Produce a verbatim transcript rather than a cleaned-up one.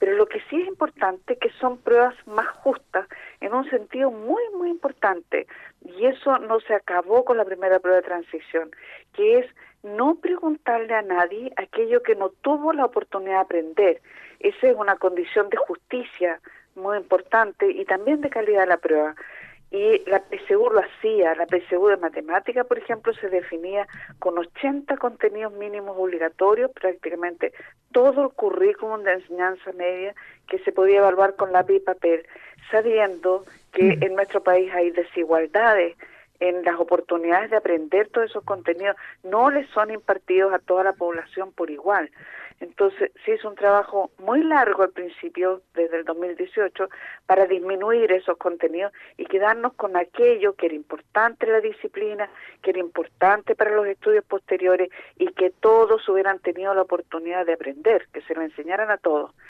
Pero lo que sí es importante es que son pruebas más justas en un sentido muy, muy importante. Y eso no se acabó con la primera prueba de transición, que es no preguntarle a nadie aquello que no tuvo la oportunidad de aprender. Esa es una condición de justicia muy importante y también de calidad de la prueba. Y la P S U lo hacía, la P S U de matemática, por ejemplo, se definía con ochenta contenidos mínimos obligatorios, prácticamente todo el currículum de enseñanza media que se podía evaluar con lápiz y papel, sabiendo que en nuestro país hay desigualdades en las oportunidades de aprender todos esos contenidos, no les son impartidos a toda la población por igual. Entonces, sí es un trabajo muy largo al principio, desde el dos mil dieciocho, para disminuir esos contenidos y quedarnos con aquello que era importante en la disciplina, que era importante para los estudios posteriores y que todos hubieran tenido la oportunidad de aprender, que se lo enseñaran a todos.